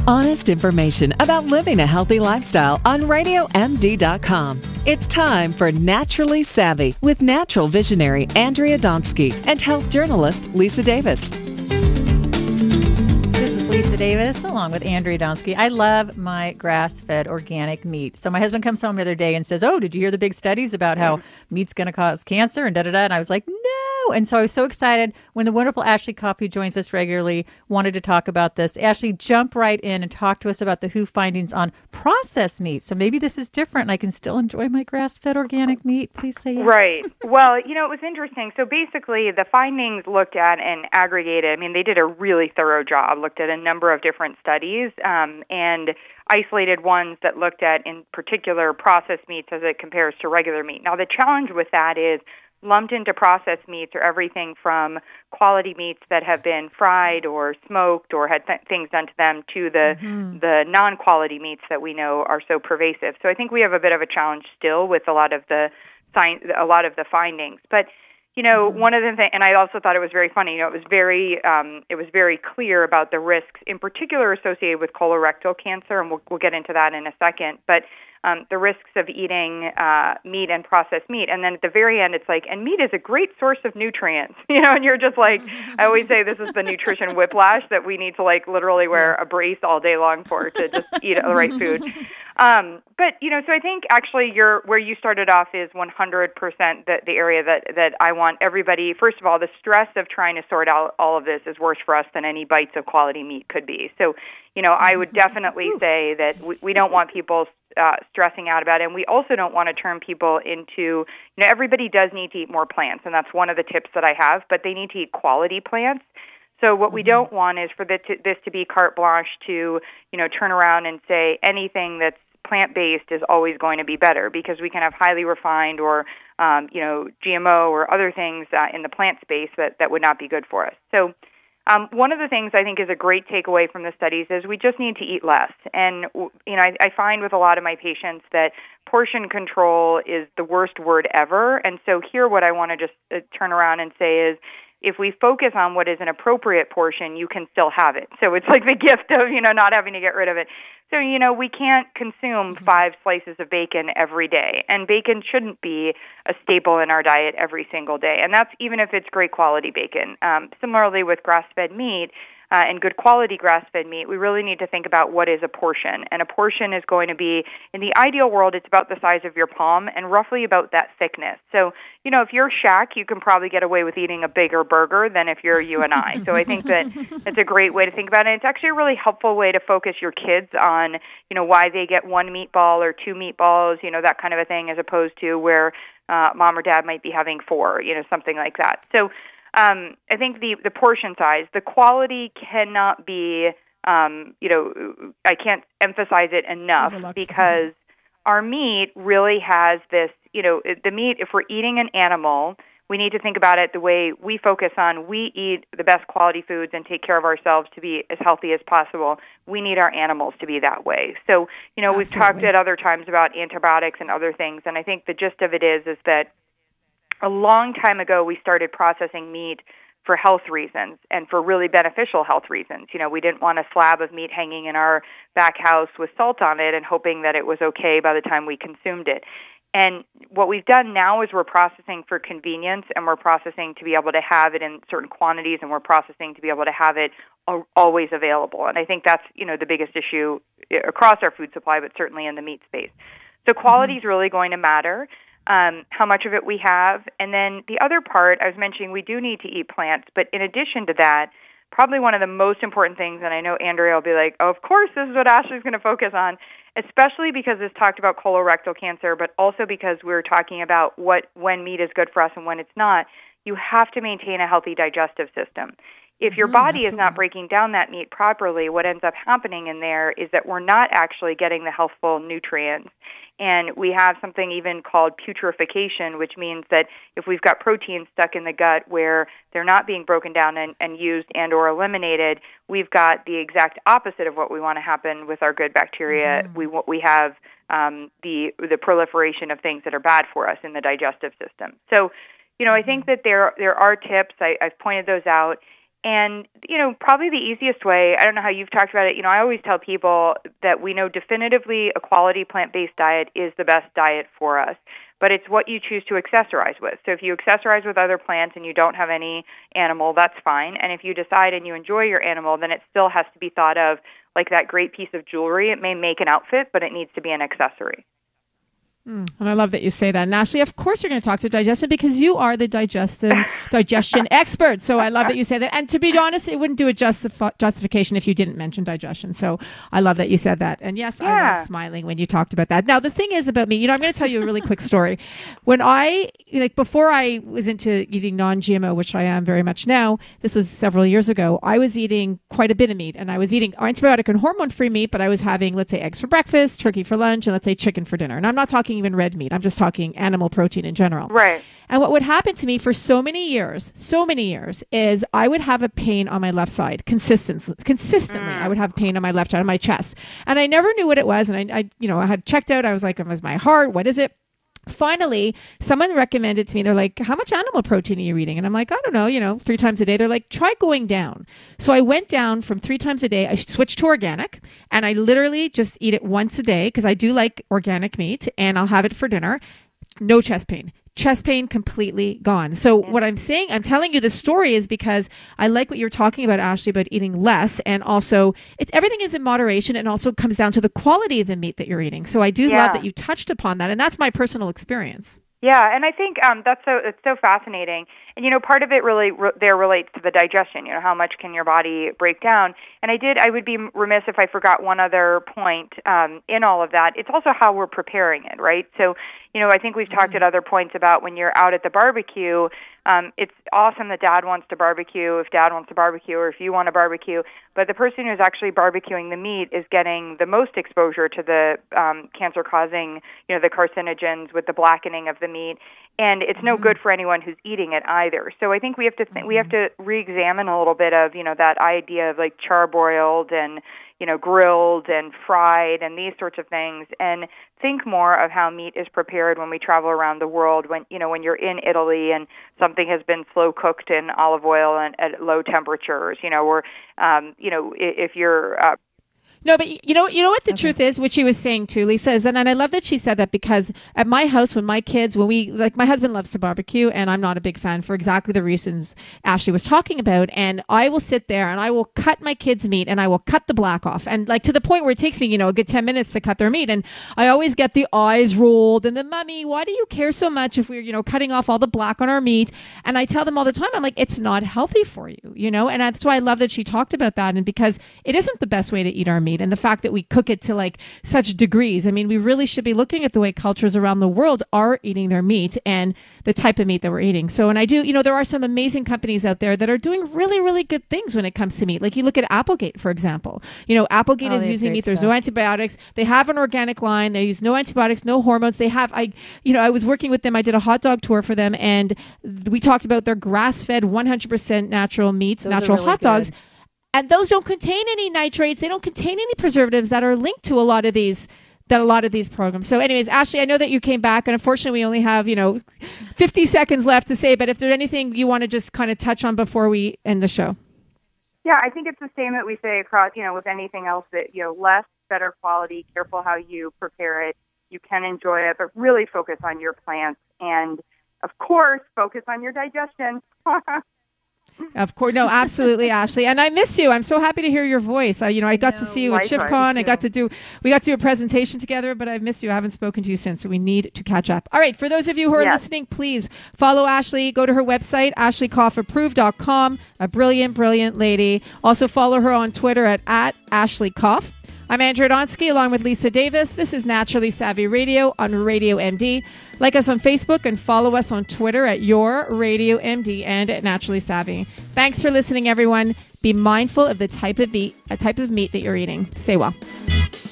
Honest information about living a healthy lifestyle on RadioMD.com. It's time for Naturally Savvy with natural visionary Andrea Donsky and health journalist Lisa Davis. This is Lisa Davis along with Andrea Donsky. I love my grass-fed organic meat. So my husband comes home the other day and says, "Oh, did you hear the big studies about how meat's going to cause cancer and da-da-da?" And I was like, "No." And so I was so excited when the wonderful Ashley Kopp, who joins us regularly, wanted to talk about this. Ashley, jump right in and talk to us about the WHO findings on processed meat. So maybe this is different and I can still enjoy my grass-fed organic meat. Please say yes. Right. Well, it was interesting. So basically the findings looked at and aggregated. They did a really thorough job, looked at a number of different studies and isolated ones that looked at, in particular, processed meats as it compares to regular meat. Now, the challenge with that is lumped into processed meats are everything from quality meats that have been fried or smoked or had things done to them to the non-quality meats that we know are so pervasive. So I think we have a bit of a challenge still with a lot of the findings. But one of the things, and I also thought it was very funny. It was very clear about the risks, in particular associated with colorectal cancer, and we'll get into that in a second. But the risks of eating meat and processed meat. And then at the very end, it's like, and meat is a great source of nutrients, and you're just like, I always say this is the nutrition whiplash that we need to literally wear a brace all day long for to just eat the right food. But, so I think actually where you started off is 100% the area that I want everybody. First of all, the stress of trying to sort out all of this is worse for us than any bites of quality meat could be. So, I would definitely say that we don't want people stressing out about it. And we also don't want to turn people into, everybody does need to eat more plants, and that's one of the tips that I have, but they need to eat quality plants. So what we don't want is for this to be carte blanche to, turn around and say anything that's plant-based is always going to be better, because we can have highly refined or, GMO or other things in the plant space that would not be good for us. So one of the things I think is a great takeaway from the studies is we just need to eat less. And, I find with a lot of my patients that portion control is the worst word ever. And so here what I want to just turn around and say is, if we focus on what is an appropriate portion, you can still have it. So it's like the gift of, not having to get rid of it. So, we can't consume 5 slices of bacon every day. And bacon shouldn't be a staple in our diet every single day. And that's even if it's great quality bacon. Similarly with grass-fed meat, and good quality grass-fed meat, we really need to think about what is a portion. And a portion is going to be, in the ideal world, it's about the size of your palm and roughly about that thickness. So, if you're Shaq, you can probably get away with eating a bigger burger than if you're you and I. So I think that it's a great way to think about it. It's actually a really helpful way to focus your kids on, why they get 1 meatball or 2 meatballs, that kind of a thing, as opposed to where mom or dad might be having 4, something like that. So I think the portion size, the quality cannot be, I can't emphasize it enough, because our meat really has this, the meat, if we're eating an animal, we need to think about it the way we focus on we eat the best quality foods and take care of ourselves to be as healthy as possible. We need our animals to be that way. So, we've talked at other times about antibiotics and other things, and I think the gist of it is that a long time ago, we started processing meat for health reasons and for really beneficial health reasons. We didn't want a slab of meat hanging in our back house with salt on it and hoping that it was okay by the time we consumed it. And what we've done now is we're processing for convenience, and we're processing to be able to have it in certain quantities, and we're processing to be able to have it always available. And I think that's, the biggest issue across our food supply, but certainly in the meat space. So quality is really going to matter. How much of it we have. And then the other part, I was mentioning we do need to eat plants, but in addition to that, probably one of the most important things, and I know Andrea will be like, oh, of course, this is what Ashley's going to focus on, especially because this talked about colorectal cancer, but also because we're talking about when meat is good for us and when it's not. You have to maintain a healthy digestive system. If your body is not breaking down that meat properly, what ends up happening in there is that we're not actually getting the healthful nutrients. And we have something even called putrefaction, which means that if we've got proteins stuck in the gut where they're not being broken down and used and or eliminated, we've got the exact opposite of what we want to happen with our good bacteria. We have the proliferation of things that are bad for us in the digestive system. So, I think that there are tips. I've pointed those out. And, probably the easiest way, I don't know how you've talked about it, I always tell people that we know definitively a quality plant-based diet is the best diet for us, but it's what you choose to accessorize with. So if you accessorize with other plants and you don't have any animal, that's fine. And if you decide and you enjoy your animal, then it still has to be thought of like that great piece of jewelry. It may make an outfit, but it needs to be an accessory. And I love that you say that. And Ashley, of course you're going to talk to digestion because you are the digestion expert. So I love that you say that. And to be honest, it wouldn't do a justification if you didn't mention digestion. So I love that you said that. And yes, I was smiling when you talked about that. Now, the thing is about me, I'm going to tell you a really quick story. When before I was into eating non-GMO, which I am very much now, this was several years ago, I was eating quite a bit of meat. And I was eating antibiotic and hormone-free meat, but I was having, let's say, eggs for breakfast, turkey for lunch, and let's say chicken for dinner. And I'm not talking even red meat. I'm just talking animal protein in general. Right. And what would happen to me for so many years, is I would have a pain on my left side consistently. I would have pain on my left side, on my chest. And I never knew what it was. And I had checked out. I was like, it was my heart. What is it? Finally, someone recommended to me, they're like, how much animal protein are you eating? And I'm like, I don't know, 3 times a day. They're like, try going down. So I went down from 3 times a day. I switched to organic and I literally just eat it once a day because I do like organic meat and I'll have it for dinner. No chest pain. Chest pain completely gone. So what I'm telling you this story is because I like what you're talking about, Ashley, about eating less. And also everything is in moderation and also comes down to the quality of the meat that you're eating. So I do love that you touched upon that. And that's my personal experience. Yeah, and I think it's so fascinating. And, part of it really there relates to the digestion, how much can your body break down. And I would be remiss if I forgot one other point in all of that. It's also how we're preparing it, right? So, I think we've talked at other points about when you're out at the barbecue, it's awesome that Dad wants to barbecue, if Dad wants to barbecue, or if you want to barbecue. But the person who's actually barbecuing the meat is getting the most exposure to the cancer-causing, the carcinogens with the blackening of the meat. And it's no good for anyone who's eating it either. So I think we have to we have to re-examine a little bit of that idea of like charbroiled and grilled and fried and these sorts of things, and think more of how meat is prepared when we travel around the world. When when you're in Italy and something has been slow cooked in olive oil and at low temperatures, or if you're No, but you know what the truth is, which she was saying too, Lisa, is, and I love that she said that because at my house, when my kids, my husband loves to barbecue and I'm not a big fan for exactly the reasons Ashley was talking about. And I will sit there and I will cut my kids' meat and I will cut the black off. And like to the point where it takes me, a good 10 minutes to cut their meat. And I always get the eyes rolled and the Mummy, why do you care so much if we're, cutting off all the black on our meat? And I tell them all the time, I'm like, it's not healthy for you, and that's why I love that she talked about that. And because it isn't the best way to eat our meat. And the fact that we cook it to like such degrees. I mean, we really should be looking at the way cultures around the world are eating their meat and the type of meat that we're eating. So, and I do, there are some amazing companies out there that are doing really, really good things when it comes to meat. Like you look at Applegate, for example. Applegate is using meat. There's no antibiotics. They have an organic line. They use no antibiotics, no hormones. They have, I was working with them. I did a hot dog tour for them and we talked about their grass-fed 100% natural meats, natural really hot dogs. And those don't contain any nitrates. They don't contain any preservatives that are linked to a lot of these programs. So anyways, Ashley, I know that you came back and unfortunately we only have, 50 seconds left to say, but if there's anything you want to just kind of touch on before we end the show. Yeah, I think it's the same that we say across, with anything else that, less, better quality, careful how you prepare it. You can enjoy it, but really focus on your plants and, of course, focus on your digestion. Of course. No, absolutely, Ashley. And I miss you. I'm so happy to hear your voice. I got to see you at ShipCon. We got to do a presentation together, but I've missed you. I haven't spoken to you since, so we need to catch up. All right. For those of you who are listening, please follow Ashley. Go to her website, ashleykoffApproved.com. A brilliant, brilliant lady. Also follow her on Twitter at @AshleyKoff. I'm Andrea Donsky along with Lisa Davis. This is Naturally Savvy Radio on Radio MD. Like us on Facebook and follow us on Twitter at Your Radio MD and at Naturally Savvy. Thanks for listening, everyone. Be mindful of the type of meat that you're eating. Stay well.